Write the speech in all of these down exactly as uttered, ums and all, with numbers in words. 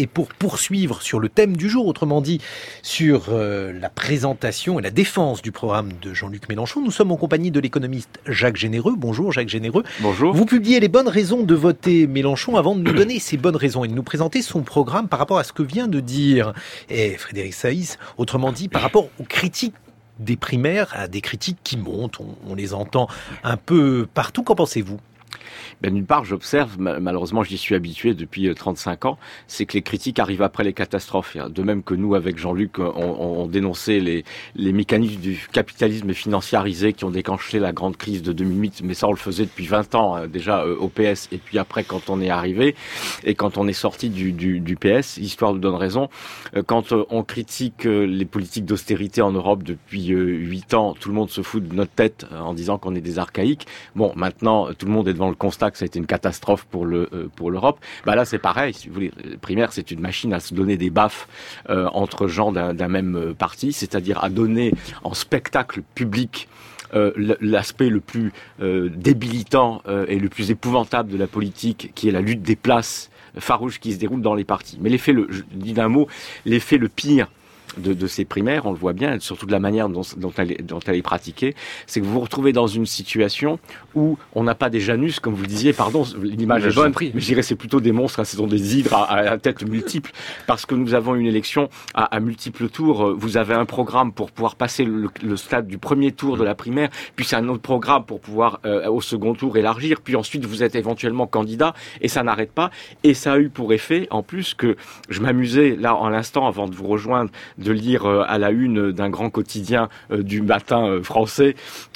Et pour poursuivre sur le thème du jour, autrement dit, sur euh, la présentation et la défense du programme de Jean-Luc Mélenchon, nous sommes en compagnie de l'économiste Jacques Généreux. Bonjour Jacques Généreux. Bonjour. Vous publiez les bonnes raisons de voter Mélenchon avant de nous donner ces bonnes raisons et de nous présenter son programme par rapport à ce que vient de dire et Frédéric Saïs, autrement dit par rapport aux critiques des primaires, à des critiques qui montent, on, on les entend un peu partout. Qu'en pensez-vous ? Ben, d'une part, j'observe, malheureusement j'y suis habitué depuis trente-cinq ans, c'est que les critiques arrivent après les catastrophes. De même que nous, avec Jean-Luc, on, on dénonçait les, les mécanismes du capitalisme financiarisé qui ont déclenché la grande crise de deux mille huit, mais ça on le faisait depuis vingt ans, hein, déjà euh, au P S, et puis après quand on est arrivé, et quand on est sorti du, du, du P S, l'histoire nous donne raison. Euh, quand euh, on critique euh, les politiques d'austérité en Europe depuis euh, huit ans, tout le monde se fout de notre tête euh, en disant qu'on est des archaïques. Bon, maintenant, tout le monde est devant le constat que ça a été une catastrophe pour le euh, pour l'Europe. Bah là c'est pareil, si vous voulez, primaire c'est une machine à se donner des baffes euh, entre gens d'un, d'un même parti, c'est-à-dire à donner en spectacle public euh, l'aspect le plus euh, débilitant euh, et le plus épouvantable de la politique, qui est la lutte des places farouche qui se déroule dans les partis. Mais l'effet, le, je dis d'un mot, l'effet le pire De, de ces primaires, on le voit bien, surtout de la manière dont, dont, elle, est, dont elle est pratiquée, c'est que vous vous retrouvez dans une situation où on n'a pas des Janus, comme vous le disiez, pardon, l'image est bonne, mais je dirais c'est plutôt des monstres, hein, ce sont des hydres à, à tête multiple, parce que nous avons une élection à, à multiples tours. Vous avez un programme pour pouvoir passer le, le stade du premier tour de la primaire, puis c'est un autre programme pour pouvoir euh, au second tour élargir, puis ensuite vous êtes éventuellement candidat, et ça n'arrête pas, et ça a eu pour effet, en plus, que je m'amusais là en l'instant avant de vous rejoindre, de lire à la une d'un grand quotidien du matin français,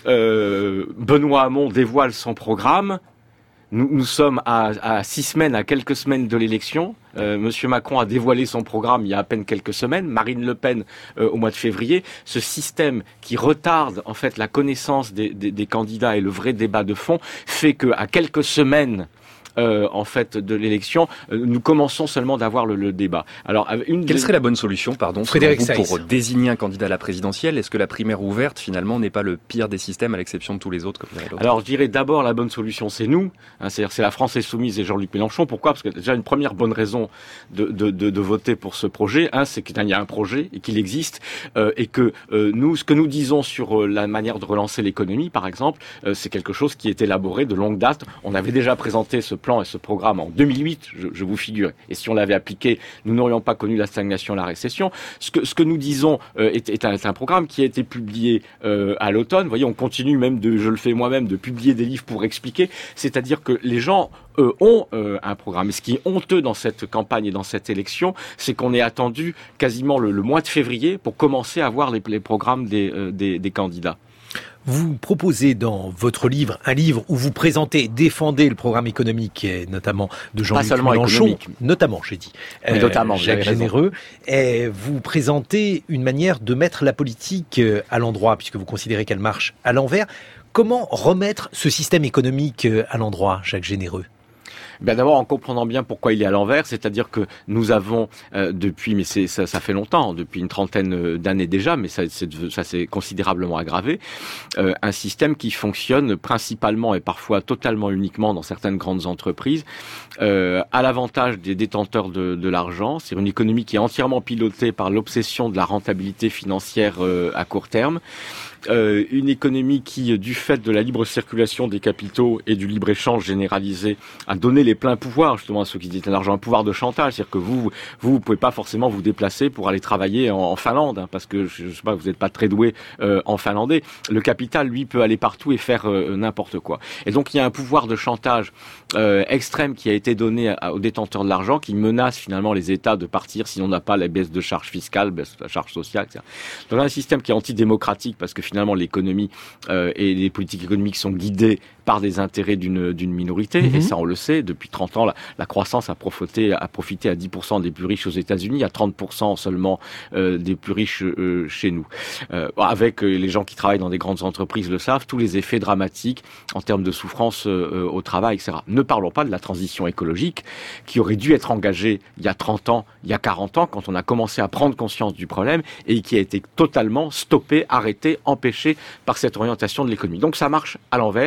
euh, Benoît Hamon dévoile son programme. Nous, nous sommes à, à six semaines, à quelques semaines de l'élection. Euh, Monsieur Macron a dévoilé son programme il y a à peine quelques semaines. Marine Le Pen euh, au mois de février. Ce système qui retarde en fait la connaissance des, des, des candidats et le vrai débat de fond fait que à quelques semaines Euh, en fait de l'élection, euh, nous commençons seulement d'avoir le, le débat. Alors, une quelle des... serait la bonne solution, pardon, Frédéric vous, Saïs, pour désigner un candidat à la présidentielle? Est-ce que la primaire ouverte, finalement, n'est pas le pire des systèmes, à l'exception de tous les autres, comme dirait l'autre? Alors, je dirais d'abord la bonne solution, c'est nous, hein, c'est-à-dire c'est la France insoumise et Jean-Luc Mélenchon. Pourquoi? Parce que déjà une première bonne raison de, de, de, de voter pour ce projet, hein, c'est qu'il y a un projet et qu'il existe, euh, et que euh, nous, ce que nous disons sur euh, la manière de relancer l'économie, par exemple, euh, c'est quelque chose qui est élaboré de longue date. On avait déjà présenté ce plan et ce programme en En deux mille huit, je, je vous figure. Et si on l'avait appliqué, nous n'aurions pas connu la stagnation, la récession. Ce que, ce que nous disons euh, est, est, un, est un programme qui a été publié euh, à l'automne. Vous voyez, on continue même de, je le fais moi-même, de publier des livres pour expliquer. C'est-à-dire que les gens euh, ont euh, un programme. Et ce qui est honteux dans cette campagne et dans cette élection, c'est qu'on est attendu quasiment le, le mois de février pour commencer à voir les, les programmes des, euh, des, des candidats. Vous proposez dans votre livre un livre où vous présentez et défendez le programme économique, et notamment de Jean-Luc Mélenchon, économique. notamment, j'ai dit, euh, notamment, Jacques Généreux, et vous présentez une manière de mettre la politique à l'endroit, puisque vous considérez qu'elle marche à l'envers. Comment remettre ce système économique à l'endroit, Jacques Généreux ? Ben d'abord en comprenant bien pourquoi il est à l'envers, c'est-à-dire que nous avons euh, depuis, mais c'est, ça, ça fait longtemps, depuis une trentaine d'années déjà, mais ça, c'est, ça s'est considérablement aggravé, euh, un système qui fonctionne principalement et parfois totalement uniquement dans certaines grandes entreprises, euh, à l'avantage des détenteurs de, de l'argent. C'est une économie qui est entièrement pilotée par l'obsession de la rentabilité financière euh, à court terme. Euh, une économie qui, du fait de la libre circulation des capitaux et du libre-échange généralisé, a donné les pleins pouvoirs justement à ceux qui détiennent l'argent, un pouvoir de chantage, c'est-à-dire que vous, vous, vous pouvez pas forcément vous déplacer pour aller travailler en, en Finlande, hein, parce que je, je sais pas, vous n'êtes pas très doué euh, en finlandais. Le capital, lui, peut aller partout et faire euh, n'importe quoi. Et donc il y a un pouvoir de chantage euh, extrême qui a été donné à, aux détenteurs de l'argent, qui menace finalement les États de partir si on n'a pas la baisse de charges fiscales, baisse de la charge sociale, et cetera. Donc un système qui est antidémocratique parce que finalement Finalement, l'économie euh, et les politiques économiques sont guidées par des intérêts d'une, d'une minorité, mmh. et ça on le sait, depuis trente ans, la, la croissance a profité, a profité à dix pour cent des plus riches aux États-Unis, à trente pour cent seulement euh, des plus riches euh, chez nous. Euh, avec euh, les gens qui travaillent dans des grandes entreprises le savent, tous les effets dramatiques en termes de souffrance euh, au travail, et cetera. Ne parlons pas de la transition écologique qui aurait dû être engagée il y a trente ans, il y a quarante ans, quand on a commencé à prendre conscience du problème et qui a été totalement stoppée, arrêtée, empêchée par cette orientation de l'économie. Donc ça marche à l'envers. Et le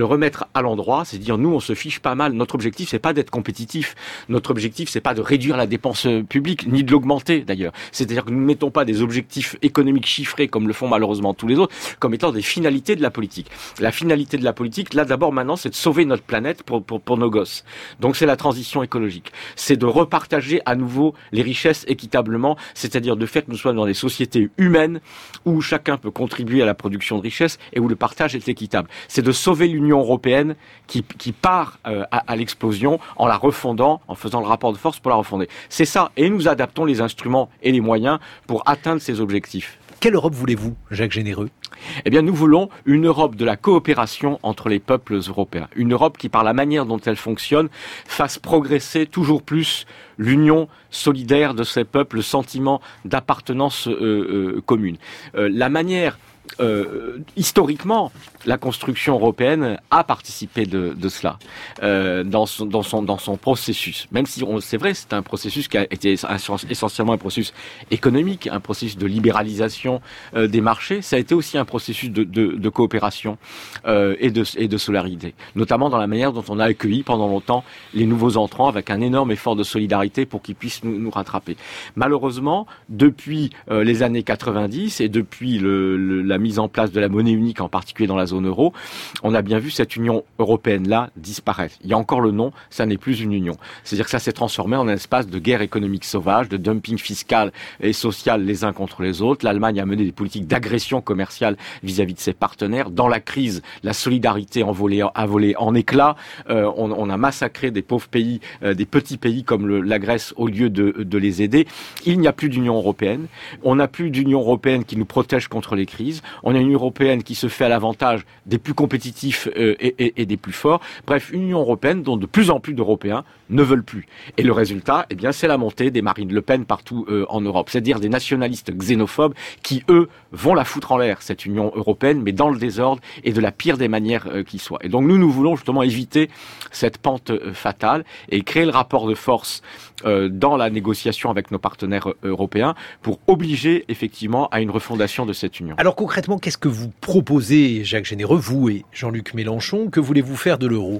remettre à l'endroit, c'est dire nous on se fiche pas mal. Notre objectif c'est pas d'être compétitif. Notre objectif c'est pas de réduire la dépense publique ni de l'augmenter d'ailleurs. C'est-à-dire que nous ne mettons pas des objectifs économiques chiffrés comme le font malheureusement tous les autres comme étant des finalités de la politique. La finalité de la politique, là d'abord maintenant, c'est de sauver notre planète pour pour, pour nos gosses. Donc c'est la transition écologique. C'est de repartager à nouveau les richesses équitablement, c'est-à-dire de faire que nous soyons dans des sociétés humaines où chacun peut contribuer à la production de richesses et où le partage est équitable. C'est de sauver l'Union européenne qui, qui part euh, à, à l'explosion en la refondant, en faisant le rapport de force pour la refonder. C'est ça. Et nous adaptons les instruments et les moyens pour atteindre ces objectifs. Quelle Europe voulez-vous, Jacques Généreux ? Eh bien, nous voulons une Europe de la coopération entre les peuples européens. Une Europe qui, par la manière dont elle fonctionne, fasse progresser toujours plus l'union solidaire de ces peuples, le sentiment d'appartenance euh, euh, commune. Euh, la manière... Euh, historiquement, la construction européenne a participé de, de cela euh, dans, son, dans, son, dans son processus. Même si on, c'est vrai, c'est un processus qui a été essentiellement un processus économique, un processus de libéralisation euh, des marchés. Ça a été aussi un processus de, de, de coopération euh, et, de, et de solidarité, notamment dans la manière dont on a accueilli pendant longtemps les nouveaux entrants avec un énorme effort de solidarité pour qu'ils puissent nous, nous rattraper. Malheureusement, depuis euh, les années quatre-vingt-dix et depuis le, le, la mise en place de la monnaie unique, en particulier dans la zone euro, on a bien vu cette Union européenne-là disparaître. Il y a encore le nom, ça n'est plus une union. C'est-à-dire que ça s'est transformé en un espace de guerre économique sauvage, de dumping fiscal et social les uns contre les autres. L'Allemagne a mené des politiques d'agression commerciale vis-à-vis de ses partenaires. Dans la crise, la solidarité a volé, a volé en éclats. Euh, on, on a massacré des pauvres pays, euh, des petits pays comme le, la Grèce au lieu de, de les aider. Il n'y a plus d'Union européenne. On n'a plus d'Union européenne qui nous protège contre les crises. On a une Union européenne qui se fait à l'avantage des plus compétitifs euh, et, et, et des plus forts. Bref, une Union européenne dont de plus en plus d'Européens ne veulent plus. Et le résultat, eh bien, c'est la montée des Marine Le Pen partout euh, en Europe. C'est-à-dire des nationalistes xénophobes qui, eux, vont la foutre en l'air, cette Union européenne, mais dans le désordre et de la pire des manières euh, qui soit. Et donc nous, nous voulons justement éviter cette pente euh, fatale et créer le rapport de force euh, dans la négociation avec nos partenaires euh, européens pour obliger effectivement à une refondation de cette Union. Alors concrètement, qu'est-ce que vous proposez, Jacques Généreux, vous et Jean-Luc Mélenchon? Que voulez-vous faire de l'euro?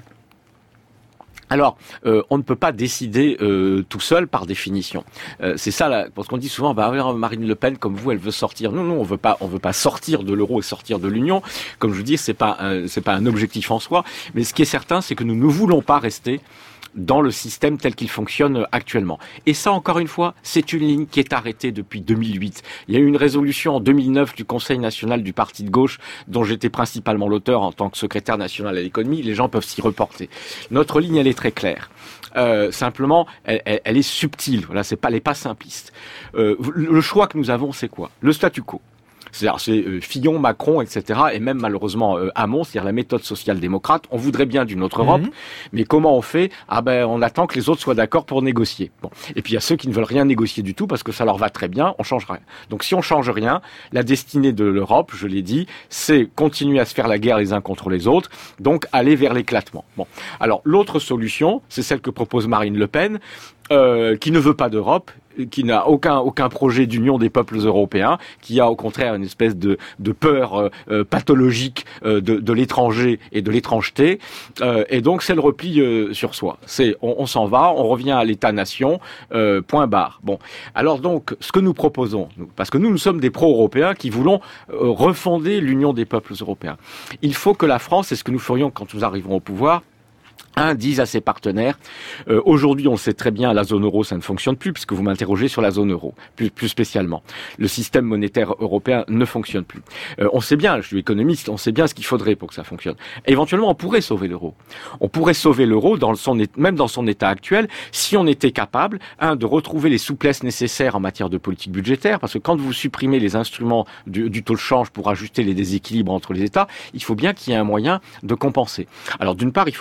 Alors, euh, on ne peut pas décider euh, tout seul par définition. Euh, c'est ça, là, parce qu'on dit souvent, bah, Marine Le Pen, comme vous, elle veut sortir. Non, non, on veut pas, on veut pas sortir de l'euro et sortir de l'Union. Comme je vous dis, c'est pas, un, c'est pas un objectif en soi. Mais ce qui est certain, c'est que nous ne voulons pas rester dans le système tel qu'il fonctionne actuellement. Et ça, encore une fois, c'est une ligne qui est arrêtée depuis deux mille huit. Il y a eu une résolution en deux mille neuf du Conseil national du Parti de gauche, dont j'étais principalement l'auteur en tant que secrétaire national à l'économie. Les gens peuvent s'y reporter. Notre ligne, elle est très claire. Euh, simplement, elle, elle, elle est subtile. Voilà, c'est pas, elle est pas simpliste. Euh, le choix que nous avons, c'est quoi? Le statu quo. C'est-à-dire, c'est euh, Fillon, Macron, et cetera, et même malheureusement euh, Hamon, c'est-à-dire la méthode social-démocrate. On voudrait bien d'une autre Europe, mmh. mais comment on fait? Ah ben, on attend que les autres soient d'accord pour négocier. Bon. Et puis il y a ceux qui ne veulent rien négocier du tout parce que ça leur va très bien. On change rien. Donc si on change rien, la destinée de l'Europe, je l'ai dit, c'est continuer à se faire la guerre les uns contre les autres. Donc aller vers l'éclatement. Bon. Alors l'autre solution, c'est celle que propose Marine Le Pen, euh, qui ne veut pas d'Europe, qui n'a aucun aucun projet d'union des peuples européens, qui a au contraire une espèce de de peur euh, pathologique euh, de de l'étranger et de l'étrangeté, euh, et donc c'est le repli euh, sur soi. C'est on, on s'en va, on revient à l'État-nation, euh, point barre. Bon, alors donc ce que nous proposons, nous, parce que nous nous sommes des pro-européens qui voulons euh, refonder l'union des peuples européens. Il faut que la France, c'est ce que nous ferions quand nous arriverons au pouvoir, Un, disent à ses partenaires, euh, aujourd'hui on le sait très bien, la zone euro ça ne fonctionne plus, puisque vous m'interrogez sur la zone euro, plus, plus spécialement. Le système monétaire européen ne fonctionne plus. Euh, on sait bien, je suis économiste, on sait bien ce qu'il faudrait pour que ça fonctionne. Et éventuellement on pourrait sauver l'euro. On pourrait sauver l'euro, dans son, même dans son état actuel, si on était capable, un, de retrouver les souplesses nécessaires en matière de politique budgétaire, parce que quand vous supprimez les instruments du, du taux de change pour ajuster les déséquilibres entre les États, il faut bien qu'il y ait un moyen de compenser. Alors d'une part, il faut plus de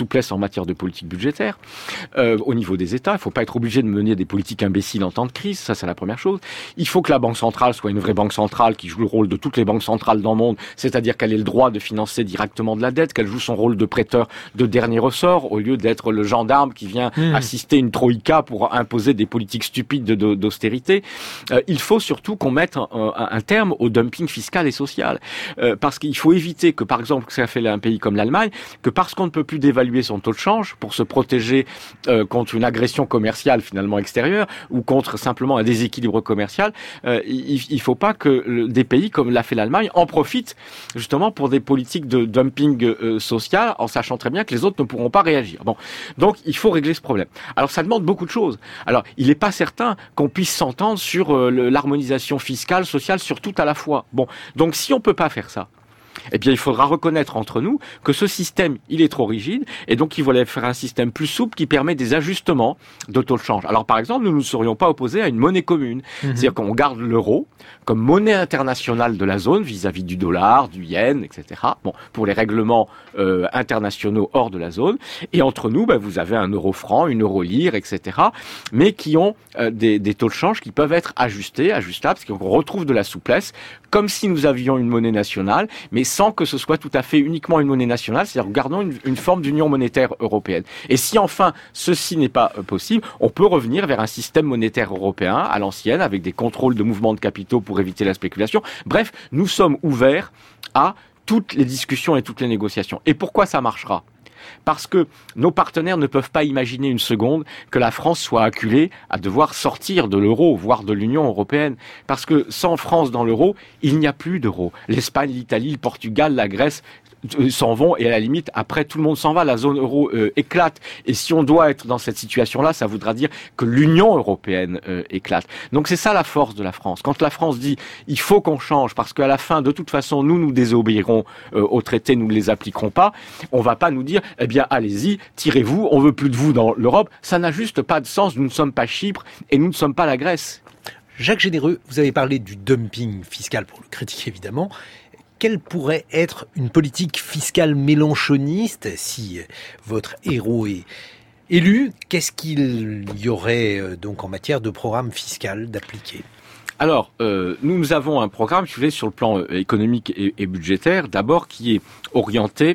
souplesse en matière de politique budgétaire euh, au niveau des États. Il ne faut pas être obligé de mener des politiques imbéciles en temps de crise, ça c'est la première chose. Il faut que la Banque centrale soit une vraie banque centrale qui joue le rôle de toutes les banques centrales dans le monde, c'est-à-dire qu'elle ait le droit de financer directement de la dette, qu'elle joue son rôle de prêteur de dernier ressort, au lieu d'être le gendarme qui vient mmh. assister une troïka pour imposer des politiques stupides de, de, d'austérité. Euh, il faut surtout qu'on mette un, un, un terme au dumping fiscal et social. Euh, parce qu'il faut éviter que, par exemple, que ça fait un pays comme l'Allemagne, que parce qu'on ne peut plus dévaluer son taux de change pour se protéger euh, contre une agression commerciale finalement extérieure ou contre simplement un déséquilibre commercial, euh, il ne faut pas que le, des pays comme l'a fait l'Allemagne en profitent justement pour des politiques de dumping euh, social, en sachant très bien que les autres ne pourront pas réagir. Bon, donc il faut régler ce problème. Alors ça demande beaucoup de choses. Alors il n'est pas certain qu'on puisse s'entendre sur euh, le, l'harmonisation fiscale, sociale, sur tout à la fois. Bon, donc si on peut pas faire ça, eh bien, il faudra reconnaître entre nous que ce système, il est trop rigide, et donc il voulait faire un système plus souple qui permet des ajustements de taux de change. Alors, par exemple, nous ne serions pas opposés à une monnaie commune. Mmh. C'est-à-dire qu'on garde l'euro comme monnaie internationale de la zone vis-à-vis du dollar, du yen, et cetera. Bon, pour les règlements euh, internationaux hors de la zone. Et entre nous, ben, vous avez un euro franc, une euro lire, et cetera. Mais qui ont euh, des, des taux de change qui peuvent être ajustés, ajustables, parce qu'on retrouve de la souplesse, comme si nous avions une monnaie nationale, mais sans que ce soit tout à fait uniquement une monnaie nationale, c'est-à-dire gardons une, une forme d'union monétaire européenne. Et si enfin ceci n'est pas euh, possible, on peut revenir vers un système monétaire européen à l'ancienne, avec des contrôles de mouvements de capitaux pour éviter la spéculation. Bref, nous sommes ouverts à toutes les discussions et toutes les négociations. Et pourquoi ça marchera ? Parce que nos partenaires ne peuvent pas imaginer une seconde que la France soit acculée à devoir sortir de l'euro, voire de l'Union européenne. Parce que sans France dans l'euro, il n'y a plus d'euro. L'Espagne, l'Italie, le Portugal, la Grèce s'en vont et à la limite, après, tout le monde s'en va. La zone euro euh, éclate. Et si on doit être dans cette situation-là, ça voudra dire que l'Union européenne euh, éclate. Donc c'est ça la force de la France. Quand la France dit il faut qu'on change parce qu'à la fin, de toute façon, nous nous désobéirons euh, aux traités, nous ne les appliquerons pas, on va pas nous dire eh bien allez-y, tirez-vous, on veut plus de vous dans l'Europe. Ça n'a juste pas de sens. Nous ne sommes pas Chypre et nous ne sommes pas la Grèce. Jacques Généreux, vous avez parlé du dumping fiscal, pour le critiquer évidemment. Quelle pourrait être une politique fiscale mélenchoniste si votre héros est élu? Qu'est-ce qu'il y aurait donc en matière de programme fiscal d'appliquer? Alors, euh, nous avons un programme, je voulais, sur le plan économique et, et budgétaire, d'abord qui est orienté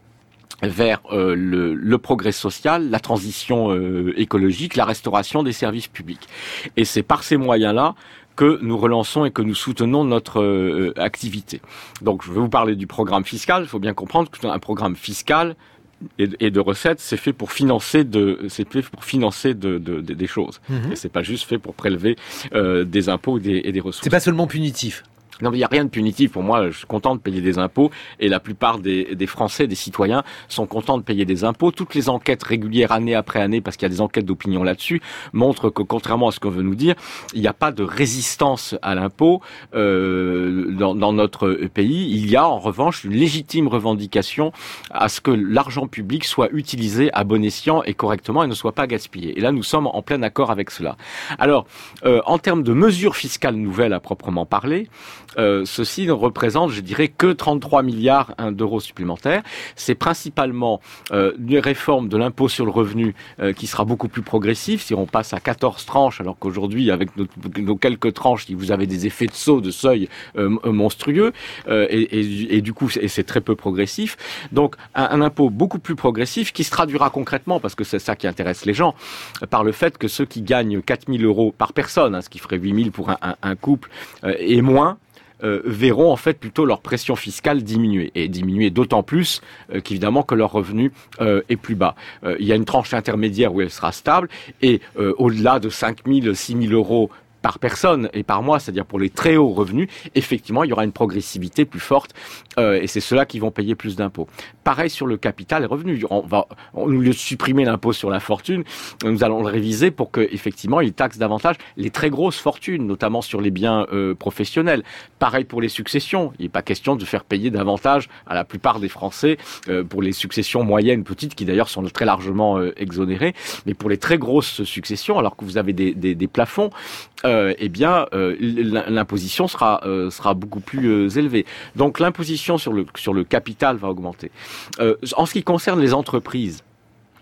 vers euh, le, le progrès social, la transition euh, écologique, la restauration des services publics. Et c'est par ces moyens-là que nous relançons et que nous soutenons notre euh, activité. Donc, je vais vous parler du programme fiscal. Il faut bien comprendre qu'un programme fiscal et, et de recettes, c'est fait pour financer de, c'est fait pour financer de, de, de, des choses. Mmh. Et c'est pas juste fait pour prélever euh, des impôts et des, et des ressources. C'est pas seulement punitif. Non, mais il n'y a rien de punitif. Pour moi, je suis content de payer des impôts et la plupart des, des Français, des citoyens, sont contents de payer des impôts. Toutes les enquêtes régulières, année après année, parce qu'il y a des enquêtes d'opinion là-dessus, montrent que, contrairement à ce qu'on veut nous dire, il n'y a pas de résistance à l'impôt euh, dans, dans notre pays. Il y a, en revanche, une légitime revendication à ce que l'argent public soit utilisé à bon escient et correctement et ne soit pas gaspillé. Et là, nous sommes en plein accord avec cela. Alors, euh, en termes de mesures fiscales nouvelles à proprement parler, Euh, ceci ne représente, je dirais, que trente-trois milliards d'euros supplémentaires. C'est principalement euh, une réforme de l'impôt sur le revenu euh, qui sera beaucoup plus progressive. Si on passe à quatorze tranches, alors qu'aujourd'hui, avec nos, nos quelques tranches, vous avez des effets de saut, de seuil euh, monstrueux, euh, et, et, et du coup, c'est, c'est très peu progressif. Donc, un, un impôt beaucoup plus progressif qui se traduira concrètement, parce que c'est ça qui intéresse les gens, par le fait que ceux qui gagnent quatre mille euros par personne, hein, ce qui ferait huit mille pour un, un, un couple, euh, et moins, Euh, verront en fait plutôt leur pression fiscale diminuer et diminuer d'autant plus euh, qu'évidemment que leur revenu euh, est plus bas. Euh, il y a une tranche intermédiaire où elle sera stable et euh, au-delà de cinq mille, six mille euros par personne et par mois, c'est-à-dire pour les très hauts revenus, effectivement, il y aura une progressivité plus forte euh, et c'est ceux-là qui vont payer plus d'impôts. Pareil sur le capital et revenus. On va, au lieu de supprimer l'impôt sur la fortune, nous allons le réviser pour que, effectivement, il taxe davantage les très grosses fortunes, notamment sur les biens euh, professionnels. Pareil pour les successions. Il n'est pas question de faire payer davantage à la plupart des Français euh, pour les successions moyennes, petites, qui d'ailleurs sont très largement euh, exonérées. Mais pour les très grosses successions, alors que vous avez des, des, des plafonds, euh, eh bien, euh, l'imposition sera euh, sera beaucoup plus euh, élevée. Donc, l'imposition sur le sur le capital va augmenter. Euh, en ce qui concerne les entreprises,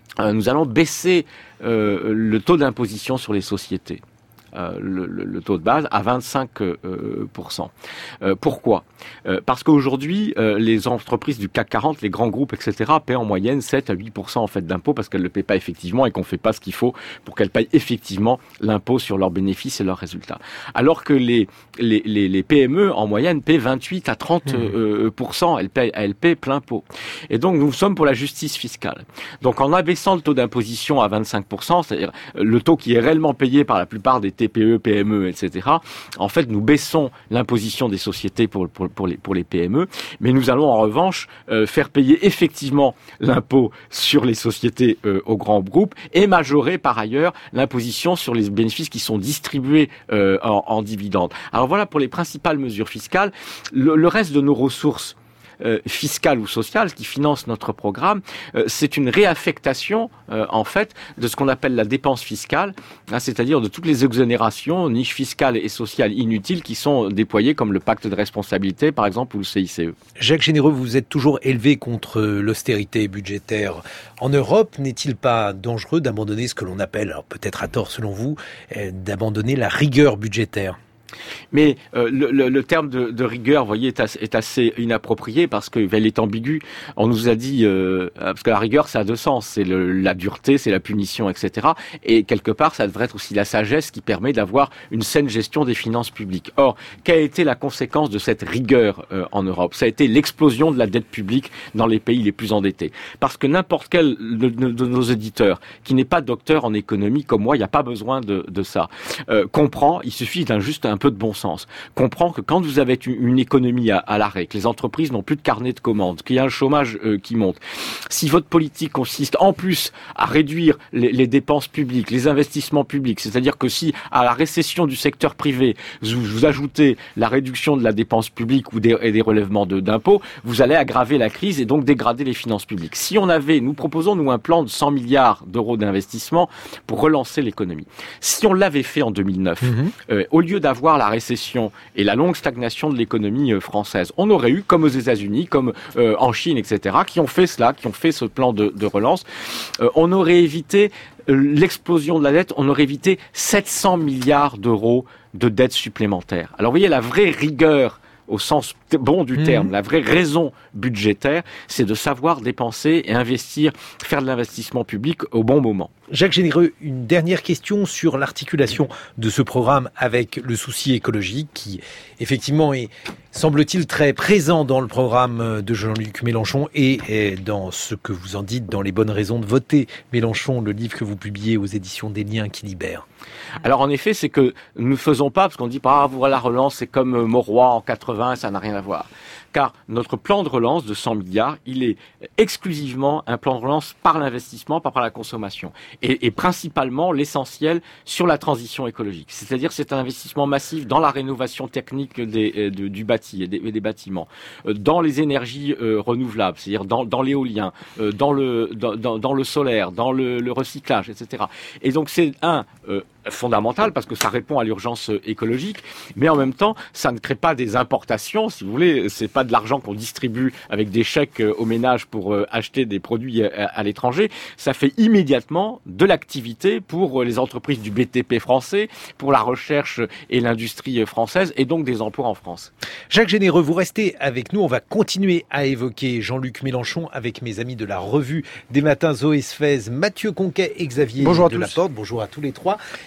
euh, nous allons baisser euh, le taux d'imposition sur les sociétés. Euh, le, le, le taux de base à vingt-cinq pour cent. Euh, pourquoi ? euh, Parce qu'aujourd'hui, euh, les entreprises du C A C quarante, les grands groupes, et cetera, paient en moyenne sept à huit pour cent en fait d'impôts parce qu'elles ne le paient pas effectivement et qu'on ne fait pas ce qu'il faut pour qu'elles payent effectivement l'impôt sur leurs bénéfices et leurs résultats. Alors que les, les, les, les P M E, en moyenne, paient vingt-huit à trente pour cent. Elles paient, elles paient plein pot. Et donc, nous sommes pour la justice fiscale. Donc, en abaissant le taux d'imposition à vingt-cinq pour cent, c'est-à-dire le taux qui est réellement payé par la plupart des T P E, P M E, et cetera. En fait, nous baissons l'imposition des sociétés pour, pour, pour, les, pour les P M E, mais nous allons en revanche euh, faire payer effectivement l'impôt sur les sociétés euh, aux grands groupes et majorer par ailleurs l'imposition sur les bénéfices qui sont distribués euh, en, en dividendes. Alors voilà pour les principales mesures fiscales. Le, le reste de nos ressources Euh, fiscale ou sociale, qui finance notre programme, euh, c'est une réaffectation, euh, en fait, de ce qu'on appelle la dépense fiscale, hein, c'est-à-dire de toutes les exonérations, niches fiscales et sociales inutiles qui sont déployées, comme le pacte de responsabilité, par exemple, ou le C I C E. Jacques Généreux, vous êtes toujours élevé contre l'austérité budgétaire. En Europe, n'est-il pas dangereux d'abandonner ce que l'on appelle, alors peut-être à tort selon vous, euh, d'abandonner la rigueur budgétaire ? Mais euh, le, le, le terme de, de rigueur, vous voyez, est assez, est assez inapproprié parce qu'elle est ambiguë. On nous a dit, euh, parce que la rigueur, ça a deux sens, c'est le, la dureté, c'est la punition, et cetera. Et quelque part, ça devrait être aussi la sagesse qui permet d'avoir une saine gestion des finances publiques. Or, quelle a été la conséquence de cette rigueur euh, en Europe ? Ça a été l'explosion de la dette publique dans les pays les plus endettés. Parce que n'importe quel de, de, de nos éditeurs qui n'est pas docteur en économie comme moi, il n'y a pas besoin de, de ça, euh, comprend, il suffit d'un juste un peu de bon sens, comprend que quand vous avez une, une économie à, à l'arrêt, que les entreprises n'ont plus de carnet de commandes, qu'il y a un chômage euh, qui monte, si votre politique consiste en plus à réduire les, les dépenses publiques, les investissements publics, c'est-à-dire que si à la récession du secteur privé, vous, vous ajoutez la réduction de la dépense publique ou des, et des relèvements de, d'impôts, vous allez aggraver la crise et donc dégrader les finances publiques. Si on avait, nous proposons nous un plan de cent milliards d'euros d'investissement pour relancer l'économie. Si on l'avait fait en deux mille neuf, mmh. euh, au lieu d'avoir la récession et la longue stagnation de l'économie française, on aurait eu, comme aux États-Unis, comme euh, en Chine, et cetera, qui ont fait cela, qui ont fait ce plan de, de relance, euh, on aurait évité euh, l'explosion de la dette, on aurait évité sept cents milliards d'euros de dettes supplémentaires. Alors vous voyez, la vraie rigueur au sens bon du terme, mmh. la vraie raison budgétaire, c'est de savoir dépenser et investir, faire de l'investissement public au bon moment. Jacques Généreux, une dernière question sur l'articulation de ce programme avec le souci écologique qui, effectivement, est, semble-t-il, très présent dans le programme de Jean-Luc Mélenchon et dans ce que vous en dites dans Les bonnes raisons de voter Mélenchon, le livre que vous publiez aux éditions des Liens qui libèrent. Alors en effet, c'est que nous ne faisons pas, parce qu'on dit ah voilà, la relance, c'est comme Mauroy en quatre-vingts, ça n'a rien à voir. Car notre plan de relance de cent milliards, il est exclusivement un plan de relance par l'investissement, pas par la consommation. Et, et principalement l'essentiel sur la transition écologique. C'est-à-dire c'est un investissement massif dans la rénovation technique des, de, du bâti et des, des bâtiments, dans les énergies euh, renouvelables, c'est-à-dire dans, dans l'éolien, euh, dans, le, dans, dans, dans le solaire, dans le, le recyclage, et cetera. Et donc c'est un... Euh, fondamental parce que ça répond à l'urgence écologique, mais en même temps, ça ne crée pas des importations, si vous voulez, c'est pas de l'argent qu'on distribue avec des chèques aux ménages pour acheter des produits à, à l'étranger, ça fait immédiatement de l'activité pour les entreprises du B T P français, pour la recherche et l'industrie française et donc des emplois en France. Jacques Généreux, vous restez avec nous, on va continuer à évoquer Jean-Luc Mélenchon avec mes amis de la revue des matins Zoé Sfez, Mathieu Conquet et Xavier Delaporte. Bonjour à tous les trois.